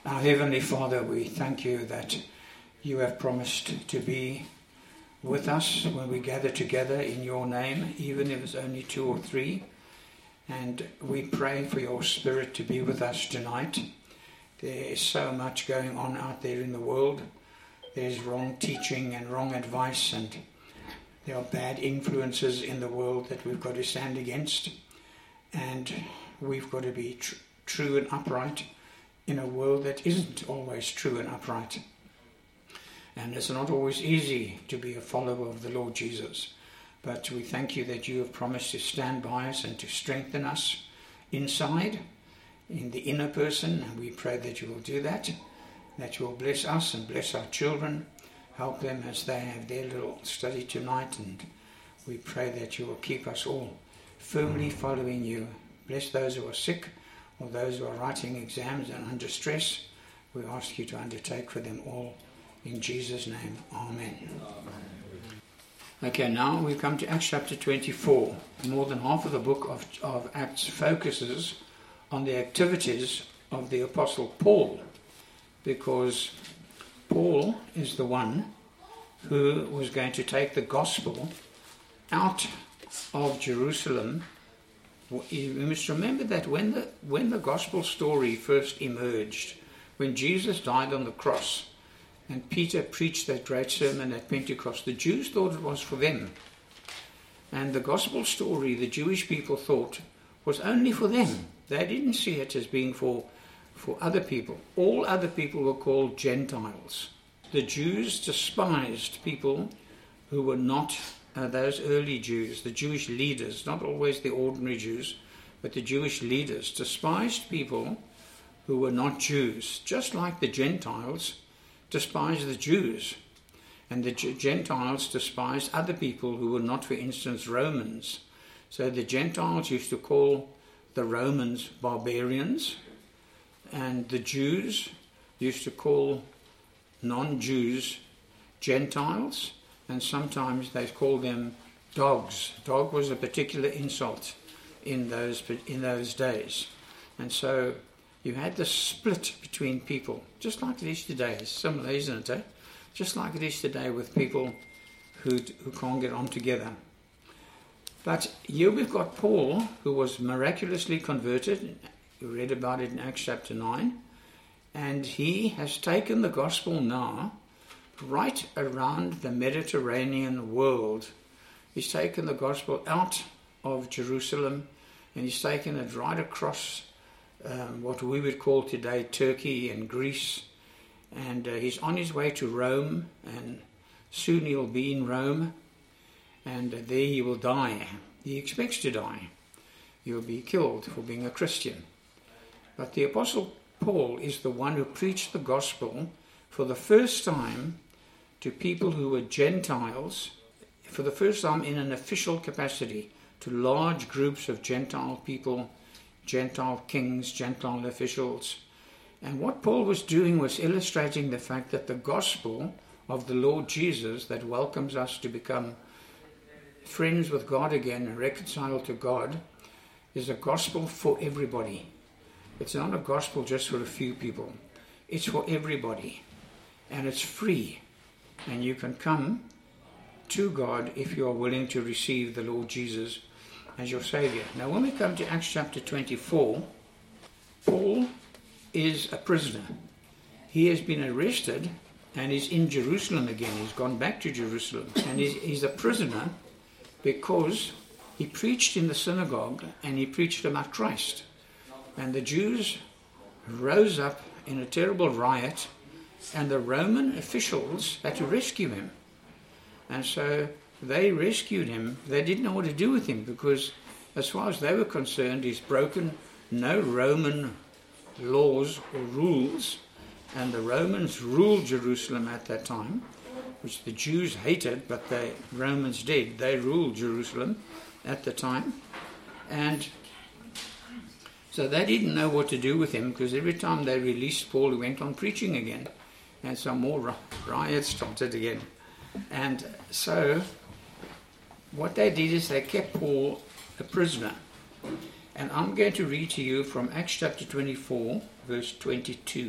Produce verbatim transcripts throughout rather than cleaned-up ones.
Our Heavenly Father, we thank you that you have promised to be with us when we gather together in your name, even if it's only two or three. And we pray for your Spirit to be with us tonight. There is so much going on out there in the world. There's wrong teaching and wrong advice, and there are bad influences in the world that we've got to stand against. And we've got to be tr- true and upright in a world that isn't always true and upright. And it's not always easy to be a follower of the Lord Jesus. But we thank you that you have promised to stand by us and to strengthen us inside, in the inner person. And we pray that you will do that, that you will bless us and bless our children, help them as they have their little study tonight. And we pray that you will keep us all firmly following you. Bless those who are sick, or those who are writing exams and under stress. We ask you to undertake for them all. In Jesus' name, Amen. Okay, now we come to Acts chapter twenty-four. More than half of the book of, of Acts focuses on the activities of the Apostle Paul, because Paul is the one who was going to take the gospel out of Jerusalem. You must remember that when the when the gospel story first emerged, when Jesus died on the cross and Peter preached that great sermon at Pentecost, the Jews thought it was for them. And the gospel story, the Jewish people thought, was only for them. They didn't see it as being for, for other people. All other people were called Gentiles. The Jews despised people who were not Uh, those early Jews, the Jewish leaders, not always the ordinary Jews, but the Jewish leaders, despised people who were not Jews, just like the Gentiles despised the Jews. And the G- Gentiles despised other people who were not, for instance, Romans. So the Gentiles used to call the Romans barbarians, and the Jews used to call non-Jews Gentiles. And sometimes they called them dogs. Dog was a particular insult in those in those days. And so you had this split between people, just like it is today. It's similar, isn't it? Eh? Just like it is today with people who who can't get on together. But here we've got Paul, who was miraculously converted. We read about it in Acts chapter nine. And he has taken the gospel now right around the Mediterranean world. He's taken the gospel out of Jerusalem, and he's taken it right across um, what we would call today Turkey and Greece. And uh, he's on his way to Rome, and soon he'll be in Rome, and uh, there he will die. He expects to die. He'll be killed for being a Christian. But the Apostle Paul is the one who preached the gospel for the first time to people who were Gentiles, for the first time in an official capacity, to large groups of Gentile people, Gentile kings, Gentile officials. And what Paul was doing was illustrating the fact that the gospel of the Lord Jesus that welcomes us to become friends with God again and reconciled to God is a gospel for everybody. It's not a gospel just for a few people. It's for everybody. And it's free. And you can come to God if you are willing to receive the Lord Jesus as your Savior. Now, when we come to Acts chapter twenty-four, Paul is a prisoner. He has been arrested and is in Jerusalem again. He's gone back to Jerusalem. And he's, he's a prisoner because he preached in the synagogue and he preached about Christ. And the Jews rose up in a terrible riot, and the Roman officials had to rescue him. And so they rescued him. They didn't know what to do with him because, as far as they were concerned, he's broken no Roman laws or rules. And the Romans ruled Jerusalem at that time, which the Jews hated, but the Romans did. They ruled Jerusalem at the time. And so they didn't know what to do with him, because every time they released Paul, he went on preaching again. And some more riots started again. And so what they did is they kept Paul a prisoner. And I'm going to read to you from Acts chapter twenty-four, verse twenty-two.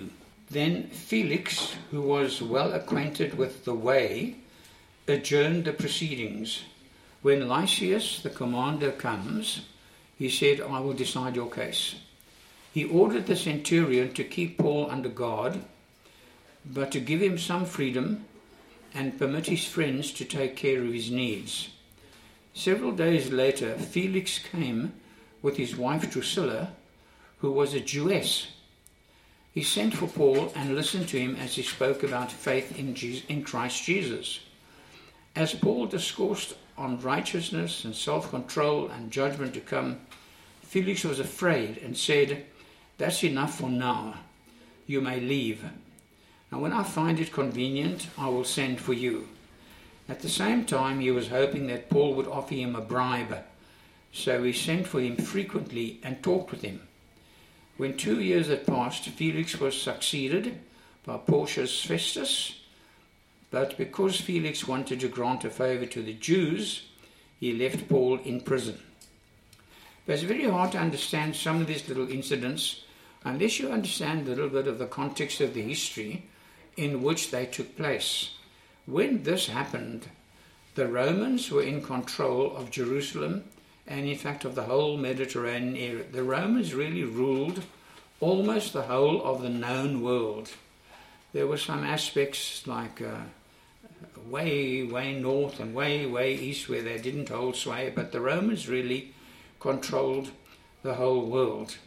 Then Felix, who was well acquainted with the way, adjourned the proceedings. When Lysias, the commander, comes, he said, I will decide your case. He ordered the centurion to keep Paul under guard, but to give him some freedom and permit his friends to take care of his needs. Several days later, Felix came with his wife Drusilla, who was a Jewess. He sent for Paul and listened to him as he spoke about faith in, Jesus, in Christ Jesus. As Paul discoursed on righteousness and self-control and judgment to come, Felix was afraid and said, That's enough for now. You may leave. Now when I find it convenient, I will send for you. At the same time, he was hoping that Paul would offer him a bribe. So he sent for him frequently and talked with him. When two years had passed, Felix was succeeded by Porcius Festus, but because Felix wanted to grant a favor to the Jews, he left Paul in prison. But it's very hard to understand some of these little incidents unless you understand a little bit of the context of the history in which they took place. When this happened, the Romans were in control of Jerusalem and in fact of the whole Mediterranean area. The Romans really ruled almost the whole of the known world. There were some aspects like uh, way, way north and way, way east where they didn't hold sway, but the Romans really controlled the whole world.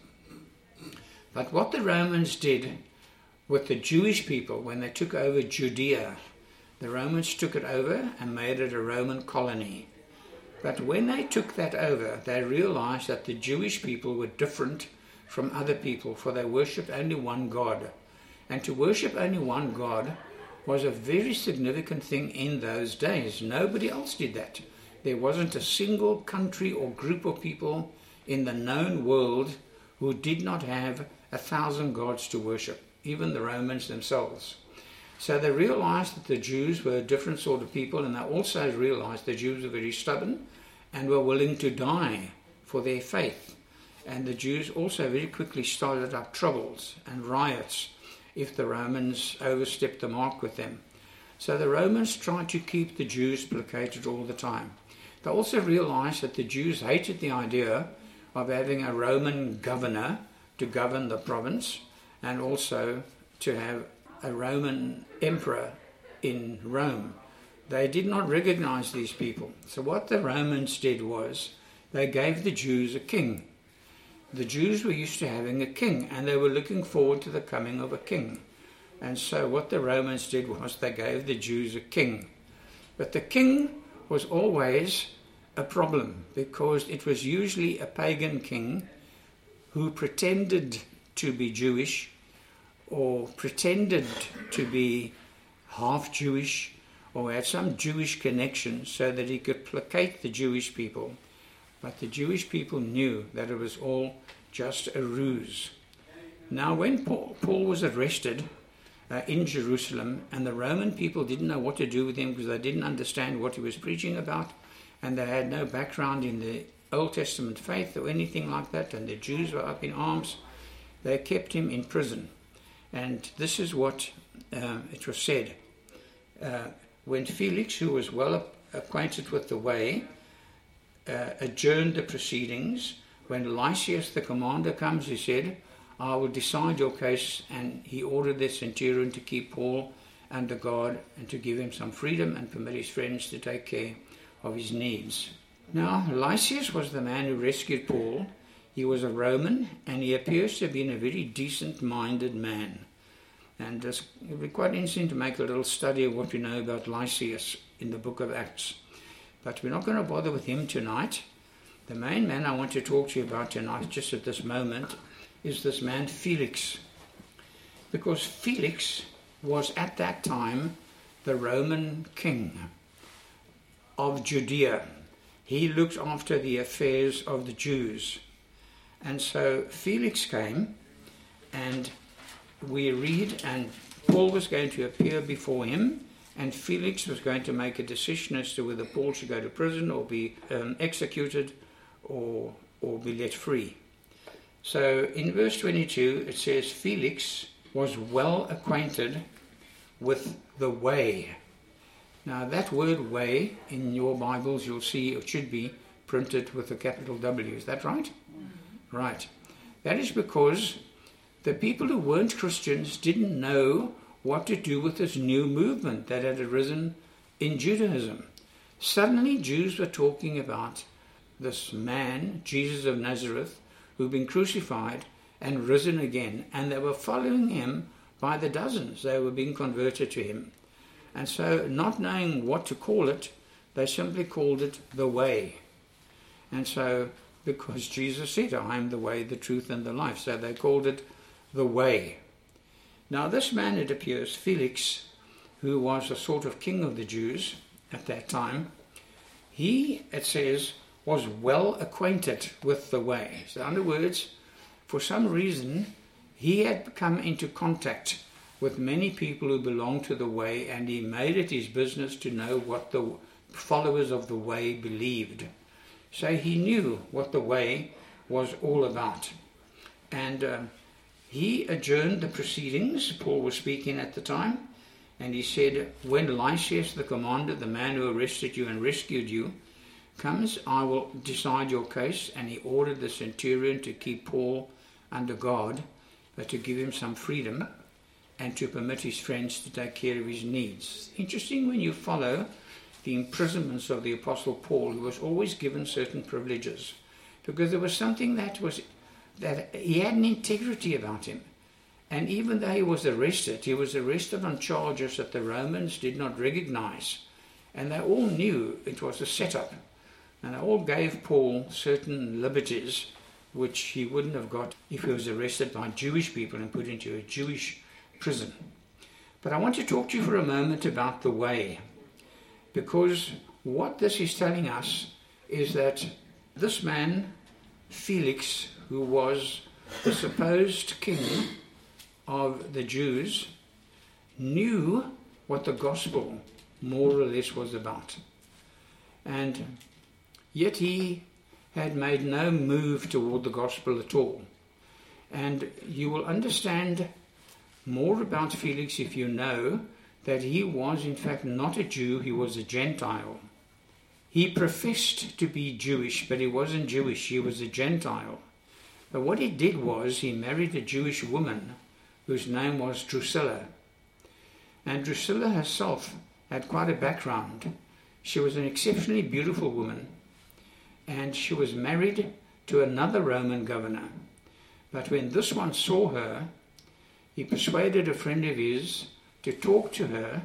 But what the Romans did with the Jewish people when they took over Judea, the Romans took it over and made it a Roman colony. But when they took that over, they realized that the Jewish people were different from other people, for they worshipped only one God. And to worship only one God was a very significant thing in those days. Nobody else did that. There wasn't a single country or group of people in the known world who did not have a thousand gods to worship, even the Romans themselves. So they realized that the Jews were a different sort of people, and they also realized the Jews were very stubborn and were willing to die for their faith. And the Jews also very quickly started up troubles and riots if the Romans overstepped the mark with them. So the Romans tried to keep the Jews placated all the time. They also realized that the Jews hated the idea of having a Roman governor to govern the province, and also to have a Roman emperor in Rome. They did not recognize these people. So what the Romans did was they gave the Jews a king. The Jews were used to having a king, and they were looking forward to the coming of a king. And so what the Romans did was they gave the Jews a king. But the king was always a problem, because it was usually a pagan king who pretended to be Jewish, or pretended to be half Jewish, or had some Jewish connection so that he could placate the Jewish people. But the Jewish people knew that it was all just a ruse. Now when Paul, Paul was arrested uh, in Jerusalem, and the Roman people didn't know what to do with him because they didn't understand what he was preaching about, and they had no background in the Old Testament faith or anything like that, and the Jews were up in arms, they kept him in prison. And this is what uh, it was said. Uh, when Felix, who was well acquainted with the way, uh, adjourned the proceedings, when Lysias the commander comes, he said, I will decide your case, and he ordered the centurion to keep Paul under guard and to give him some freedom and permit his friends to take care of his needs. Now, Lysias was the man who rescued Paul. He was a Roman, and he appears to have been a very decent-minded man. And it would be quite interesting to make a little study of what we know about Lysias in the book of Acts. But we're not going to bother with him tonight. The main man I want to talk to you about tonight, just at this moment, is this man Felix. Because Felix was at that time the Roman king of Judea. He looked after the affairs of the Jews. And so Felix came, and we read, and Paul was going to appear before him, and Felix was going to make a decision as to whether Paul should go to prison or be um, executed or or be let free. So in verse twenty-two it says, Felix, was well acquainted with the way. Now that word way in your Bibles, you'll see it should be printed with a capital W. Is that right? Mm-hmm. Right. That is because the people who weren't Christians didn't know what to do with this new movement that had arisen in Judaism. Suddenly Jews were talking about this man, Jesus of Nazareth, who'd been crucified and risen again, and they were following him by the dozens. They were being converted to him. And so, not knowing what to call it, they simply called it the way. And so, because Jesus said, I am the way, the truth, and the life, so they called it the way. Now this man, it appears, Felix, who was a sort of king of the Jews at that time, he, it says, was well acquainted with the way. So in other words, for some reason, he had come into contact with many people who belonged to the way, and he made it his business to know what the followers of the way believed. So he knew what the way was all about. And uh, he adjourned the proceedings. Paul was speaking at the time, and he said, when Lysias the commander, the man who arrested you and rescued you, comes, I will decide your case. And he ordered the centurion to keep Paul under guard, but to give him some freedom and to permit his friends to take care of his needs. Interesting when you follow the imprisonments of the Apostle Paul, who was always given certain privileges, because there was something that was that he had an integrity about him. And even though he was arrested, he was arrested on charges that the Romans did not recognize. And they all knew it was a setup. And they all gave Paul certain liberties which he wouldn't have got if he was arrested by Jewish people and put into a Jewish prison. But I want to talk to you for a moment about the way, because what this is telling us is that this man, Felix, who was the supposed king of the Jews, knew what the gospel more or less was about. And yet he had made no move toward the gospel at all. And you will understand more about Felix if you know that he was in fact not a Jew, he was a Gentile. He professed to be Jewish, but he wasn't Jewish, he was a Gentile. But what he did was he married a Jewish woman whose name was Drusilla. And Drusilla herself had quite a background. She was an exceptionally beautiful woman, and she was married to another Roman governor. But when this one saw her, he persuaded a friend of his to talk to her,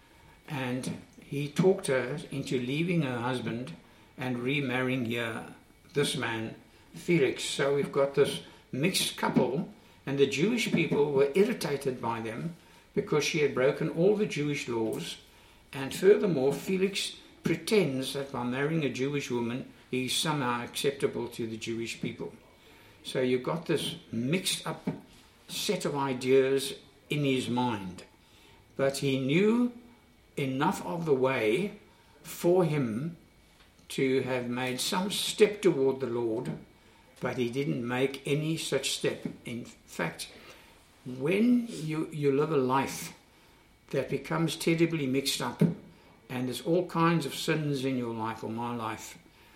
and he talked her into leaving her husband and remarrying here, this man, Felix. So we've got this mixed couple, and the Jewish people were irritated by them because she had broken all the Jewish laws. And furthermore, Felix pretends that by marrying a Jewish woman, he's somehow acceptable to the Jewish people. So you've got this mixed up set of ideas in his mind. But he knew enough of the way for him to have made some step toward the Lord, but he didn't make any such step. In fact, when you, you live a life that becomes terribly mixed up, and there's all kinds of sins in your life or my life,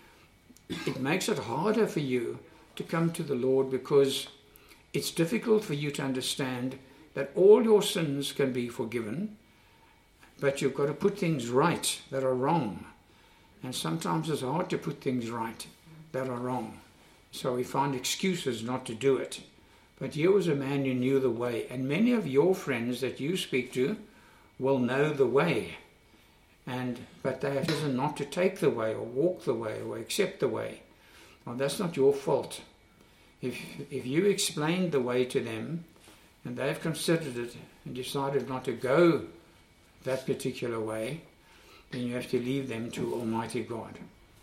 it makes it harder for you to come to the Lord, because it's difficult for you to understand that all your sins can be forgiven, but you've got to put things right that are wrong. And sometimes it's hard to put things right that are wrong. So we find excuses not to do it. But here was a man who knew the way, and many of your friends that you speak to will know the way. And but they have chosen not to take the way or walk the way or accept the way. Well, that's not your fault. If if you explained the way to them and they've considered it and decided not to go that particular way, then you have to leave them to Almighty God.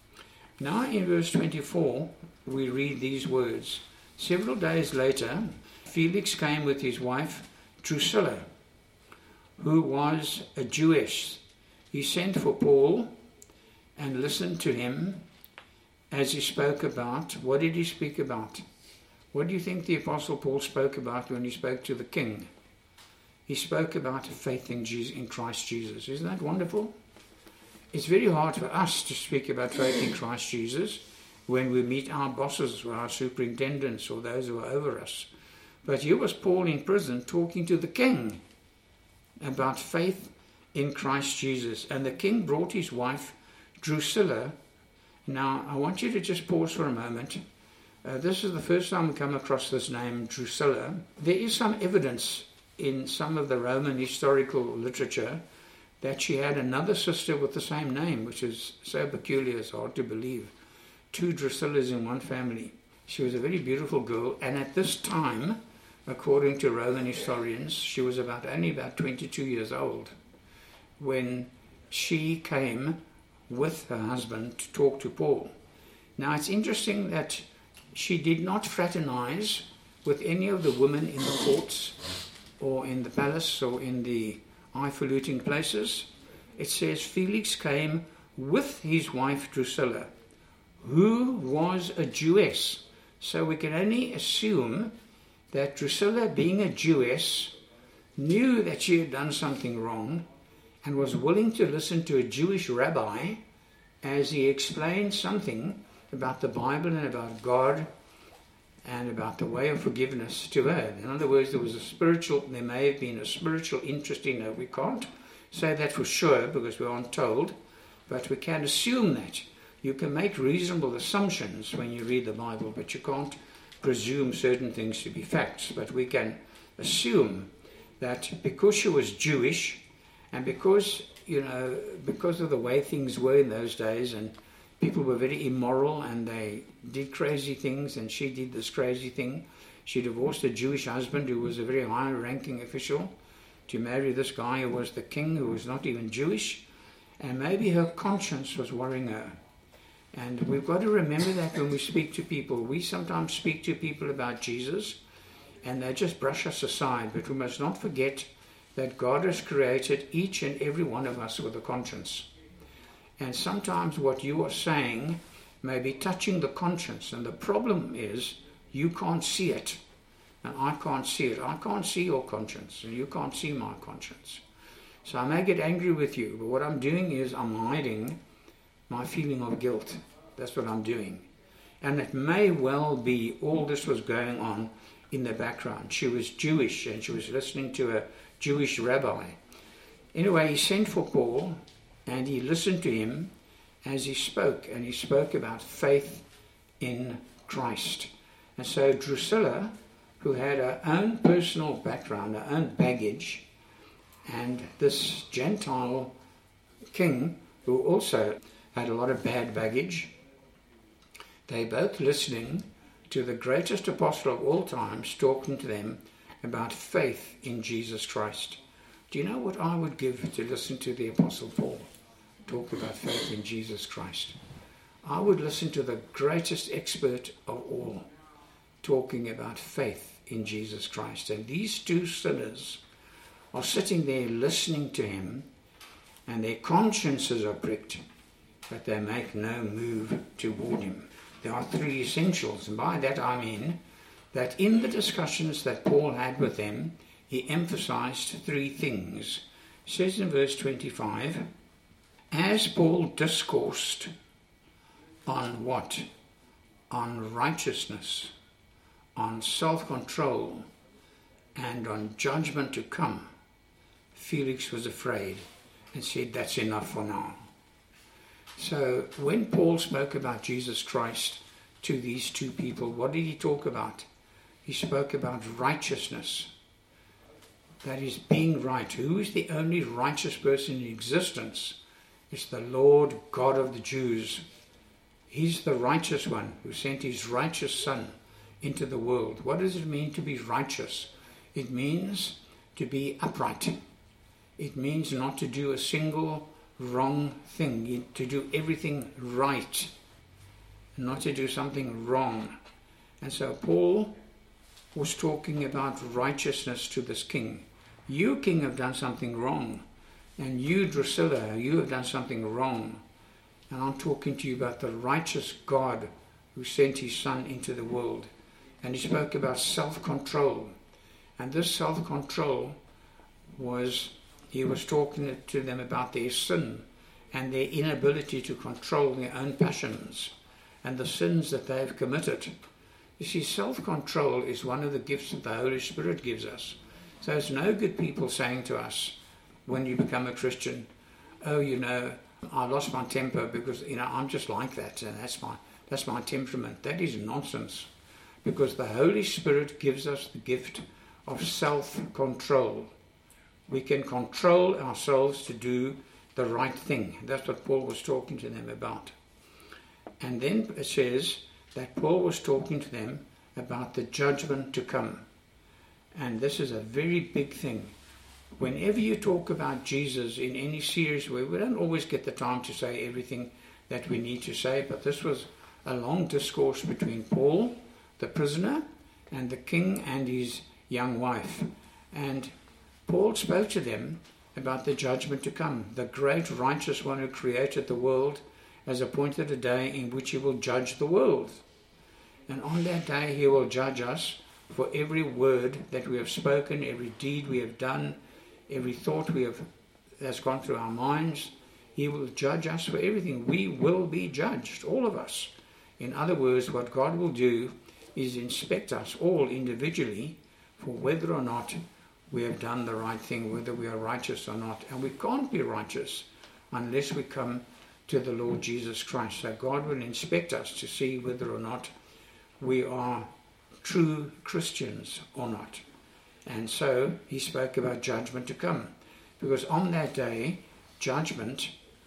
Now in verse twenty-four, we read these words. Several days later, Felix came with his wife Drusilla, who was a Jewess. He sent for Paul and listened to him as he spoke about. What did he speak about? What do you think the Apostle Paul spoke about when he spoke to the king? he spoke about faith in Jesus, in Christ Jesus. Isn't that wonderful? It's very hard for us to speak about faith in Christ Jesus when we meet our bosses or our superintendents or those who are over us. But here was Paul in prison talking to the king about faith in Christ Jesus. And the king brought his wife, Drusilla. Now, I want you to just pause for a moment. Uh, this is the first time we come across this name, Drusilla. There is some evidence in some of the Roman historical literature that she had another sister with the same name, which is so peculiar it's hard to believe. Two Drusillas in one family. She was a very beautiful girl, and at this time, according to Roman historians, she was about only about twenty-two years old when she came with her husband to talk to Paul. Now, it's interesting that she did not fraternize with any of the women in the courts or in the palace or in the highfalutin places. It says Felix came with his wife Drusilla, who was a Jewess. So we can only assume that Drusilla, being a Jewess, knew that she had done something wrong and was willing to listen to a Jewish rabbi as he explained something about the Bible and about God and about the way of forgiveness to her. In other words, there was a spiritual, there may have been a spiritual interest in her. We can't say that for sure because we aren't told, but we can assume that. You can make reasonable assumptions when you read the Bible, but you can't presume certain things to be facts. But we can assume that because she was Jewish and because, you know, because of the way things were in those days, and people were very immoral and they did crazy things, and she did this crazy thing. She divorced a Jewish husband who was a very high-ranking official to marry this guy who was the king, who was not even Jewish, and maybe her conscience was worrying her. And we've got to remember that when we speak to people. We sometimes speak to people about Jesus and they just brush us aside, but we must not forget that God has created each and every one of us with a conscience. And sometimes what you are saying may be touching the conscience, and the problem is you can't see it, and I can't see it. I can't see your conscience, and you can't see my conscience. So I may get angry with you, but what I'm doing is I'm hiding my feeling of guilt. That's what I'm doing. And it may well be all this was going on in the background. She was Jewish, and she was listening to a Jewish rabbi. Anyway, he sent for Paul, and he listened to him as he spoke, and he spoke about faith in Christ. And so Drusilla, who had her own personal background, her own baggage, and this Gentile king, who also had a lot of bad baggage, they both listening to the greatest apostle of all times talking to them about faith in Jesus Christ. Do you know what I would give to listen to the Apostle Paul talk about faith in Jesus Christ? I would listen to the greatest expert of all talking about faith in Jesus Christ. And these two sinners are sitting there listening to him, and their consciences are pricked, but they make no move toward him. There are three essentials, and by that I mean that in the discussions that Paul had with them, he emphasized three things. It says in verse twenty-five, as Paul discoursed on what? On righteousness, on self-control, and on judgment to come, Felix was afraid and said, that's enough for now. So when Paul spoke about Jesus Christ to these two people, what did he talk about? He spoke about righteousness. That is being right. Who is the only righteous person in existence? It's the Lord God of the Jews. He's the righteous one who sent his righteous Son into the world. What does it mean to be righteous? It means to be upright. It means not to do a single wrong thing, to do everything right, not to do something wrong. And so Paul was talking about righteousness to this king. You, king, have done something wrong. And you, Drusilla, you have done something wrong. And I'm talking to you about the righteous God who sent his Son into the world. And he spoke about self-control. And this self-control was he was talking to them about their sin and their inability to control their own passions and the sins that they have committed. You see, self-control is one of the gifts that the Holy Spirit gives us. So it's no good people saying to us when you become a Christian, oh, you know, I lost my temper because, you know, I'm just like that, and that's my that's my temperament. That is nonsense, because the Holy Spirit gives us the gift of self-control. We can control ourselves to do the right thing. That's what Paul was talking to them about. And then it says that Paul was talking to them about the judgment to come. And this is a very big thing. Whenever you talk about Jesus in any series, where we don't always get the time to say everything that we need to say, but this was a long discourse between Paul, the prisoner, and the king and his young wife. And Paul spoke to them about the judgment to come. The great righteous one who created the world has appointed a day in which he will judge the world. And on that day he will judge us for every word that we have spoken, every deed we have done, every thought we have that's gone through our minds. He will judge us for everything. We will be judged, all of us. In other words, what God will do is inspect us all individually for whether or not we have done the right thing, whether we are righteous or not. And we can't be righteous unless we come to the Lord Jesus Christ. So God will inspect us to see whether or not we are true Christians or not. And so he spoke about judgment to come, because on that day judgment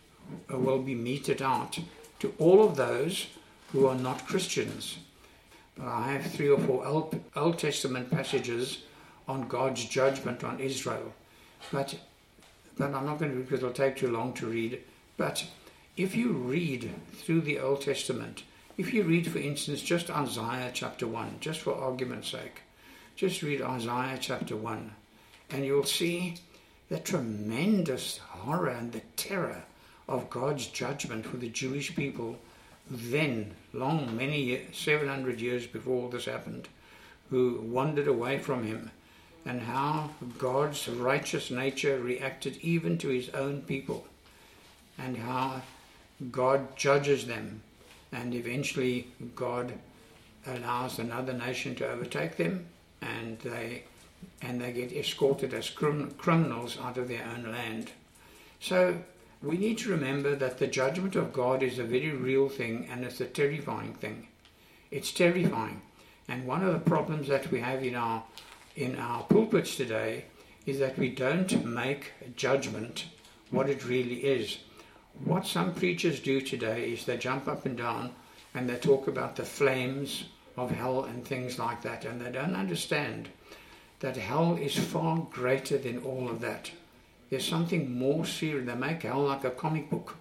will be meted out to all of those who are not Christians. But I have three or four Old, Old Testament passages on God's judgment on Israel, but but I'm not going to, because it'll take too long to read. But if you read through the Old Testament, if you read, for instance, just Isaiah chapter one, just for argument's sake, just read Isaiah chapter one, and you'll see the tremendous horror and the terror of God's judgment for the Jewish people then, long, many years, seven hundred years before all this happened, who wandered away from him, and how God's righteous nature reacted even to his own people, and how God judges them, and eventually God allows another nation to overtake them, and they and they get escorted as crim- criminals out of their own land. So we need to remember that the judgment of God is a very real thing, and it's a terrifying thing. It's terrifying. And one of the problems that we have in our in our pulpits today is that we don't make judgment what it really is. What some preachers do today is they jump up and down and they talk about the flames of hell and things like that, and they don't understand that hell is far greater than all of that. There's something more serious. They make hell like a comic book,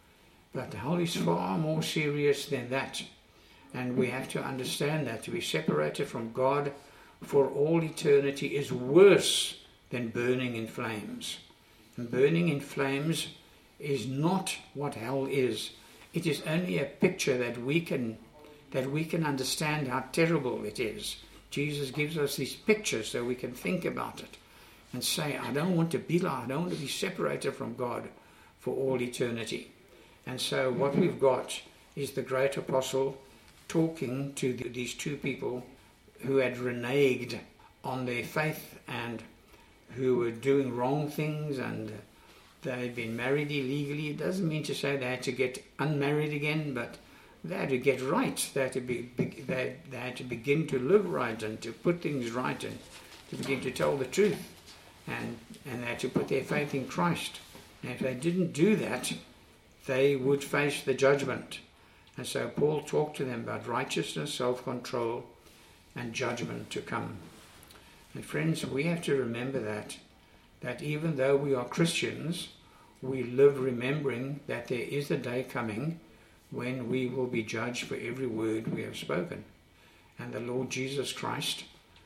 but hell is far more serious than that, and we have to understand that to be separated from God for all eternity is worse than burning in flames. And burning in flames is not what hell is. It is only a picture that we can that we can understand how terrible it is. Jesus gives us these pictures so we can think about it and say, I don't want to be like, I don't want to be separated from God for all eternity. And so what we've got is the great apostle talking to the, these two people who had reneged on their faith and who were doing wrong things, and they had been married illegally. It doesn't mean to say they had to get unmarried again, but they had to get right. They had to be, they, they had to begin to live right and to put things right and to begin to tell the truth, and and they had to put their faith in Christ. And if they didn't do that, they would face the judgment. And so Paul talked to them about righteousness, self-control, and judgment to come. And friends, we have to remember that, that even though we are Christians, we live remembering that there is a day coming when we will be judged for every word we have spoken. And the Lord Jesus Christ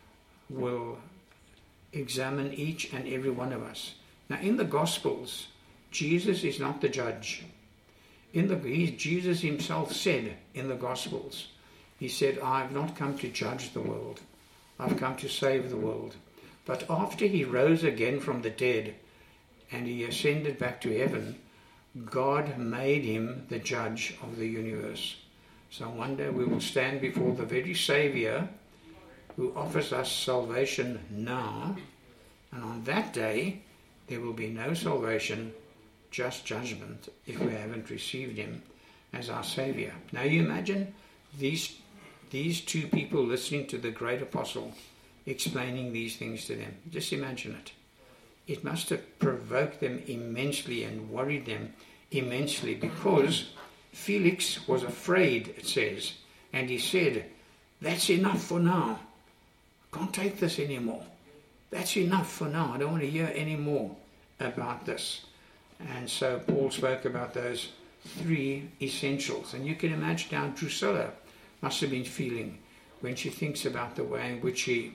will examine each and every one of us. Now in the Gospels, Jesus is not the judge. In the he, Jesus himself said in the Gospels, he said, I have not come to judge the world. I've come to save the world. But after he rose again from the dead and he ascended back to heaven, God made him the judge of the universe. So one day we will stand before the very Saviour who offers us salvation now, and on that day there will be no salvation, just judgment, if we haven't received him as our Saviour. Now you imagine these these two people listening to the great apostle explaining these things to them. Just imagine it. It must have provoked them immensely and worried them immensely, because Felix was afraid, it says, and he said, "That's enough for now. I can't take this anymore. That's enough for now. I don't want to hear any more about this." And so Paul spoke about those three essentials. And you can imagine how Drusilla must have been feeling when she thinks about the way in which she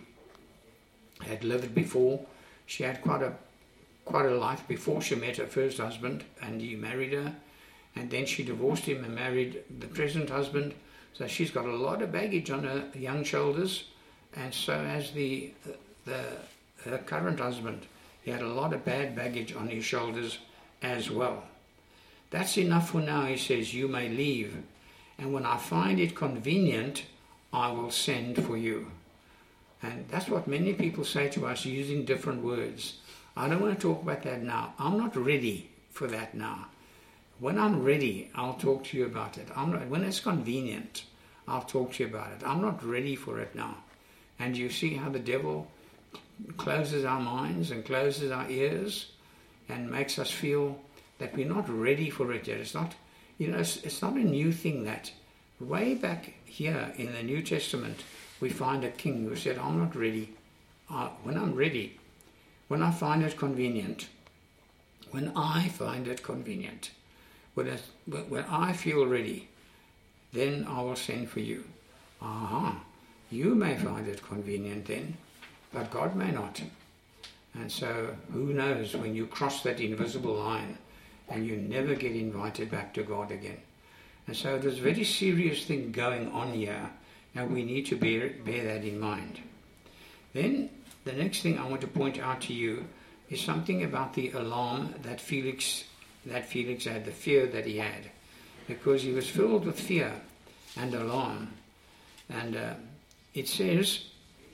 had lived before. She had quite a quite a life before she met her first husband, and he married her, and then she divorced him and married the present husband. So she's got a lot of baggage on her young shoulders, and so has the the her current husband. He had a lot of bad baggage on his shoulders as well. "That's enough for now," he says. "You may leave, and when I find it convenient, I will send for you." And that's what many people say to us using different words. "I don't want to talk about that now. I'm not ready for that now. When I'm ready, I'll talk to you about it. I'm not, when it's convenient, I'll talk to you about it. I'm not ready for it now." And you see how the devil closes our minds and closes our ears and makes us feel that we're not ready for it yet. It's not, you know, it's, it's not a new thing. That way back here in the New Testament, we find a king who said, "I'm not ready. Uh, when I'm ready, when I find it convenient, when I find it convenient, when, it, when I feel ready, then I will send for you." Aha, you may find it convenient then, but God may not. And so who knows when you cross that invisible line and you never get invited back to God again. And so there's a very serious thing going on here, and we need to bear, bear that in mind. Then the next thing I want to point out to you is something about the alarm that Felix that Felix had, the fear that he had, because he was filled with fear and alarm. And uh, it says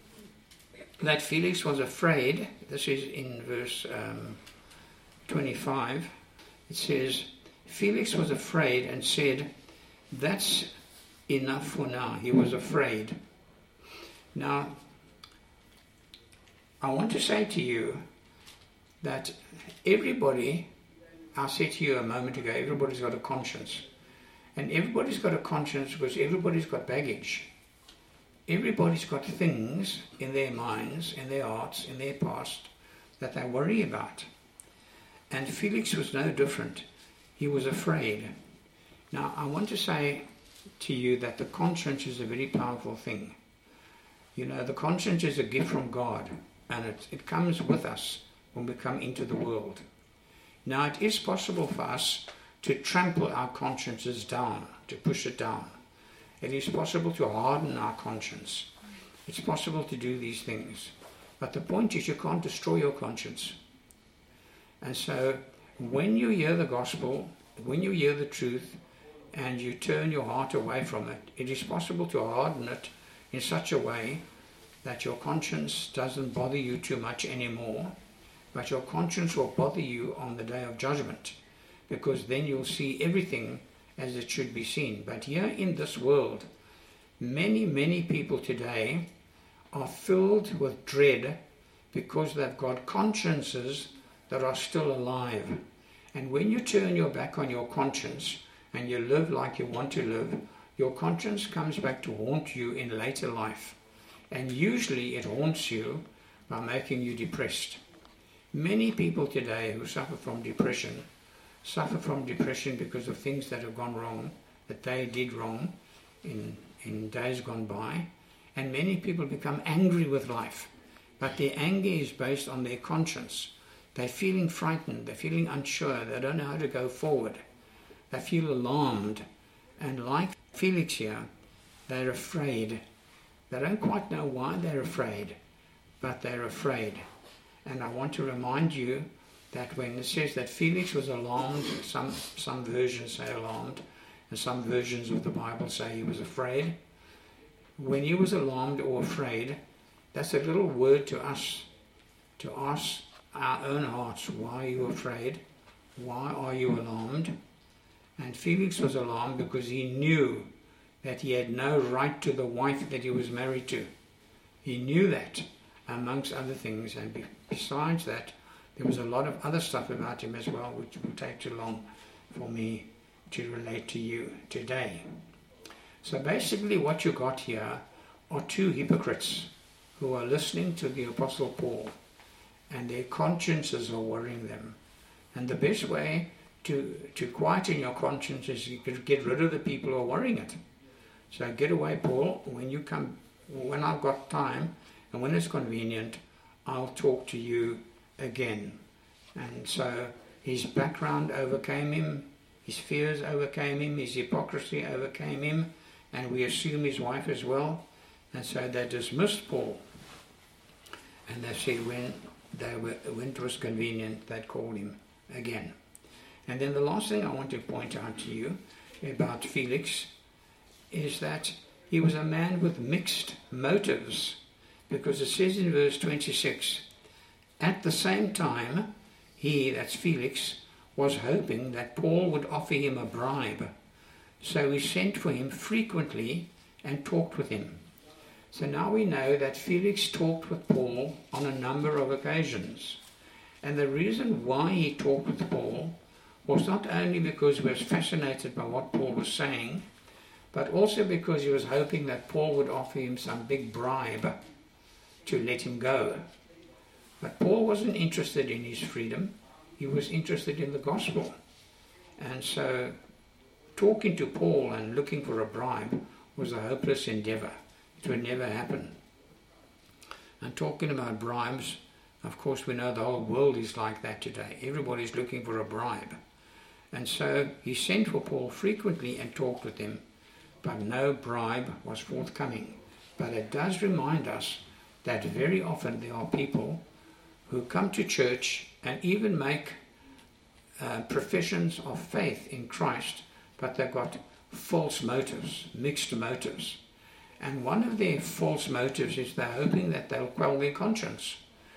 that Felix was afraid. This is in verse um, twenty-five. It says, "Felix was afraid and said, 'That's enough for now.'" He was afraid. Now, I want to say to you that everybody, I said to you a moment ago, everybody's got a conscience. And everybody's got a conscience because everybody's got baggage. Everybody's got things in their minds, in their hearts, in their past that they worry about. And Felix was no different. He was afraid. Now, I want to say to you that the conscience is a very powerful thing. You know, the conscience is a gift from God, and it, it comes with us when we come into the world. Now, it is possible for us to trample our consciences down, to push it down. It is possible to harden our conscience. It's possible to do these things. But the point is, you can't destroy your conscience. And so, when you hear the gospel, when you hear the truth, and you turn your heart away from it, it is possible to harden it in such a way that your conscience doesn't bother you too much anymore, but your conscience will bother you on the day of judgment, because then you'll see everything as it should be seen. But here in this world, many, many people today are filled with dread because they've got consciences that are still alive. And when you turn your back on your conscience and you live like you want to live, your conscience comes back to haunt you in later life. And usually it haunts you by making you depressed. Many people today who suffer from depression suffer from depression because of things that have gone wrong, that they did wrong in, in days gone by. And many people become angry with life, but their anger is based on their conscience. They're feeling frightened, they're feeling unsure, they don't know how to go forward. They feel alarmed, and like Felix here, they're afraid. They don't quite know why they're afraid, but they're afraid. And I want to remind you that when it says that Felix was alarmed, some, some versions say alarmed, and some versions of the Bible say he was afraid. When he was alarmed or afraid, that's a little word to us, to ask our own hearts, why are you afraid? Why are you alarmed? And Felix was alarmed because he knew that he had no right to the wife that he was married to. He knew that, amongst other things, and be- besides that, there was a lot of other stuff about him as well, which will take too long for me to relate to you today. So basically what you got here are two hypocrites who are listening to the Apostle Paul, and their consciences are worrying them. And the best way to, to quieten your conscience is you could get rid of the people who are worrying it. So get away, Paul. When you come, when I've got time and when it's convenient, I'll talk to you again. And so his background overcame him, his fears overcame him, his hypocrisy overcame him, and we assume his wife as well. And so they dismissed Paul. And they said when, they were, when it was convenient, they'd call him again. And then the last thing I want to point out to you about Felix is that he was a man with mixed motives, because it says in verse twenty-six, at the same time, he, that's Felix, was hoping that Paul would offer him a bribe. So he sent for him frequently and talked with him. So now we know that Felix talked with Paul on a number of occasions. And the reason why he talked with Paul was not only because he was fascinated by what Paul was saying, but also because he was hoping that Paul would offer him some big bribe to let him go. But Paul wasn't interested in his freedom. He was interested in the gospel. And so talking to Paul and looking for a bribe was a hopeless endeavor. It would never happen. And talking about bribes, of course we know the whole world is like that today. Everybody's looking for a bribe. And so he sent for Paul frequently and talked with him, but no bribe was forthcoming. But it does remind us that very often there are people who come to church and even make uh, professions of faith in Christ, but they've got false motives, mixed motives. And one of their false motives is they're hoping that they'll quell their conscience.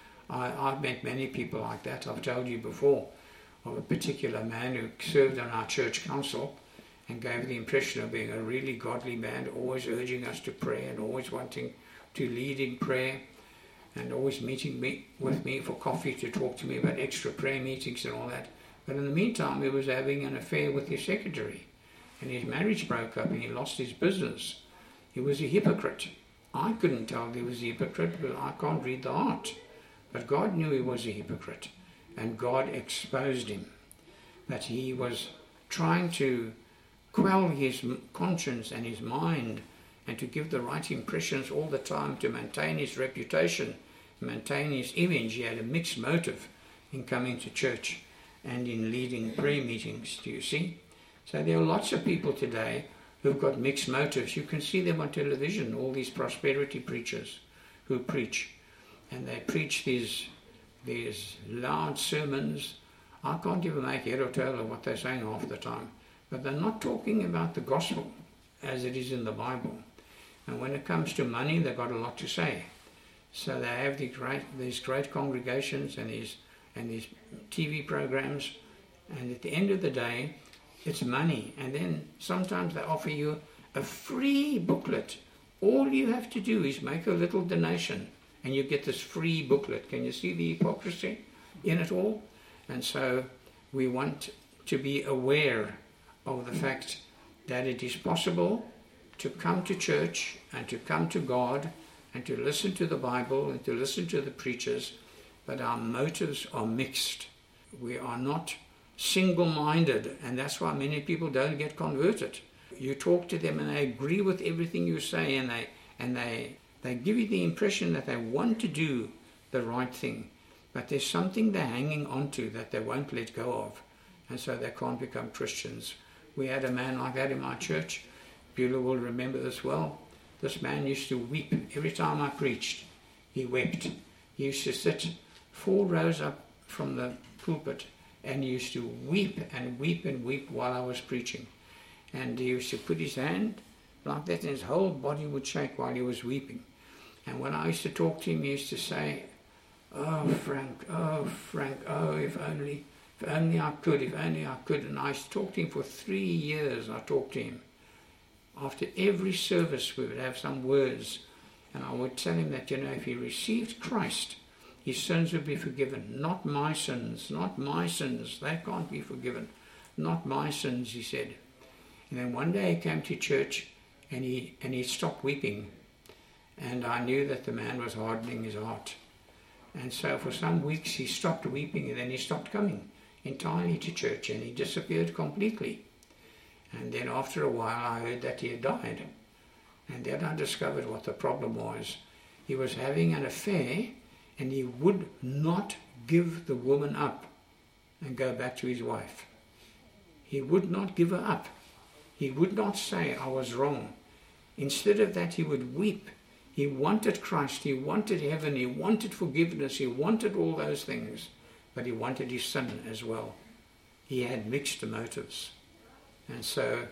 I, I've met many people like that. I've told you before of a particular man who served on our church council and gave the impression of being a really godly man, always urging us to pray and always wanting to lead in prayer, and always meeting me with me for coffee to talk to me about extra prayer meetings and all that. But in the meantime, he was having an affair with his secretary, and his marriage broke up and he lost his business. He was a hypocrite. I couldn't tell he was a hypocrite because I can't read the heart. But God knew he was a hypocrite, and God exposed him, that he was trying to quell his conscience and his mind and to give the right impressions all the time to maintain his reputation, maintain his image. He had a mixed motive in coming to church and in leading prayer meetings, do you see? So there are lots of people today who've got mixed motives. You can see them on television, all these prosperity preachers who preach. And they preach these, these loud sermons. I can't even make head or tail of what they're saying half the time. But they're not talking about the gospel as it is in the Bible. And when it comes to money, they've got a lot to say. So they have these great, these great congregations and these, and these T V programs. And at the end of the day, it's money. And then sometimes they offer you a free booklet. All you have to do is make a little donation and you get this free booklet. Can you see the hypocrisy in it all? And so we want to be aware of the fact that it is possible to come to church and to come to God and to listen to the Bible and to listen to the preachers, but our motives are mixed. We are not single-minded, and that's why many people don't get converted. You talk to them and they agree with everything you say, and they and they they give you the impression that they want to do the right thing, but there's something they're hanging on to that they won't let go of, and so they can't become Christians. We had a man like that in my church. Beulah will remember this well. This man used to weep every time I preached. He wept. He used to sit four rows up from the pulpit and he used to weep and weep and weep while I was preaching. And he used to put his hand like that and his whole body would shake while he was weeping. And when I used to talk to him, he used to say, "Oh, Frank, oh, Frank, oh, if only, if only I could, if only I could." And I used to talk to him for three years. I talked to him. After every service, we would have some words. And I would tell him that, you know, if he received Christ, his sins would be forgiven. Not my sins, not my sins. They can't be forgiven. Not my sins, he said. And then one day he came to church and he and he stopped weeping. And I knew that the man was hardening his heart. And so for some weeks he stopped weeping and then he stopped coming entirely to church and he disappeared completely. And then after a while I heard that he had died. And then I discovered what the problem was. He was having an affair and he would not give the woman up and go back to his wife. He would not give her up. He would not say, "I was wrong." Instead of that, he would weep. He wanted Christ, he wanted heaven, he wanted forgiveness, he wanted all those things, but he wanted his son as well. He had mixed motives. And so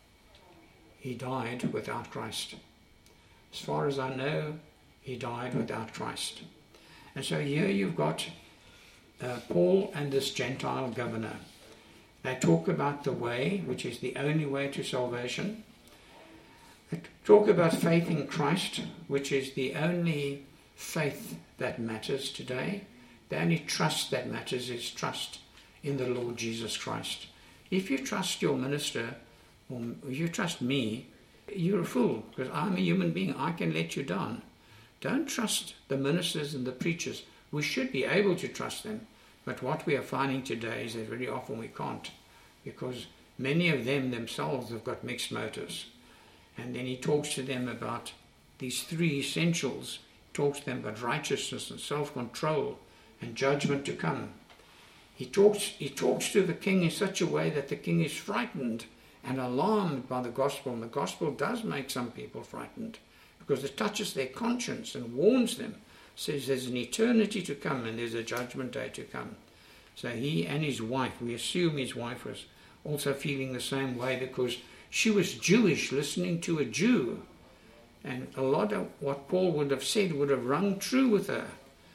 he died without Christ. As far as I know, he died without Christ. And so here you've got uh, Paul and this Gentile governor. They talk about the way, which is the only way to salvation. They talk about faith in Christ, which is the only faith that matters today. The only trust that matters is trust in the Lord Jesus Christ. If you trust your minister, or if you trust me, you're a fool, because I'm a human being. I can let you down. Don't trust the ministers and the preachers. We should be able to trust them. But what we are finding today is that very often we can't, because many of them themselves have got mixed motives. And then he talks to them about these three essentials. He talks to them about righteousness and self-control and judgment to come. He talks, he talks to the king in such a way that the king is frightened and alarmed by the gospel. And the gospel does make some people frightened because it touches their conscience and warns them. Says there's an eternity to come and there's a judgment day to come. So he and his wife, we assume his wife was also feeling the same way because she was Jewish, listening to a Jew. And a lot of what Paul would have said would have rung true with her.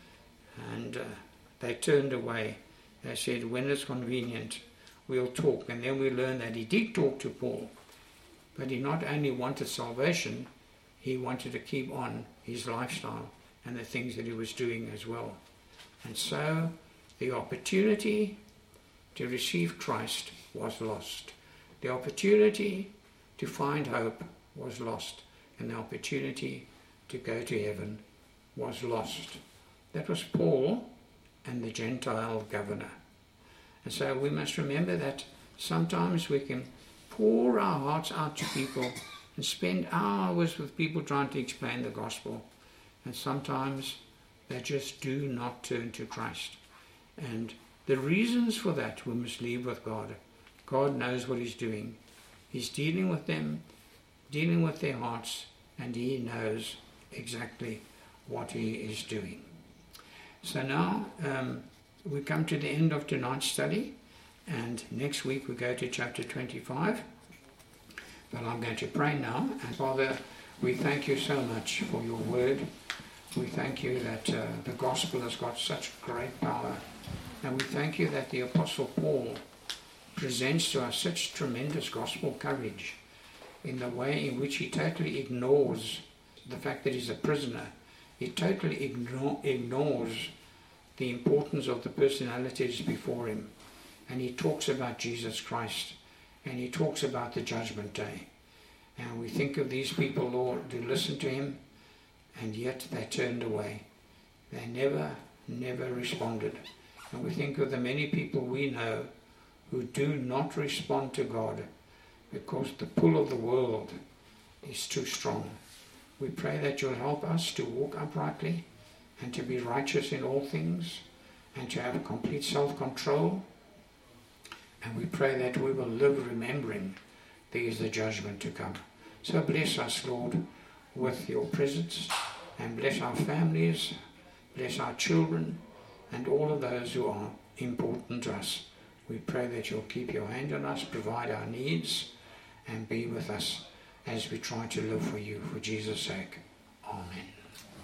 And uh, they turned away. They said, when it's convenient, we'll talk. And then we learn that he did talk to Paul. But he not only wanted salvation, he wanted to keep on his lifestyle and the things that he was doing as well. And so the opportunity to receive Christ was lost. The opportunity to find hope was lost. And the opportunity to go to heaven was lost. That was Paul and the Gentile governor. And so we must remember that sometimes we can pour our hearts out to people and spend hours with people trying to explain the gospel. And sometimes they just do not turn to Christ. And the reasons for that we must leave with God. God knows what he's doing. He's dealing with them, dealing with their hearts, and he knows exactly what he is doing. So now um, we come to the end of tonight's study, and next week we go to chapter twenty-five. But I'm going to pray now. And Father, we thank you so much for your word. We thank you that uh, the gospel has got such great power. And we thank you that the Apostle Paul presents to us such tremendous gospel courage in the way in which he totally ignores the fact that he's a prisoner. He totally ignore, ignores the importance of the personalities before him. And he talks about Jesus Christ. And he talks about the judgment day. And we think of these people, Lord, who listened to him, and yet they turned away. They never, never responded. And we think of the many people we know who do not respond to God because the pull of the world is too strong. We pray that you'll help us to walk uprightly and to be righteous in all things and to have complete self-control. And we pray that we will live remembering there is the judgment to come. So bless us, Lord, with your presence, and bless our families, bless our children and all of those who are important to us. We pray that you'll keep your hand on us, provide our needs, and be with us as we try to live for you, for Jesus' sake. Amen.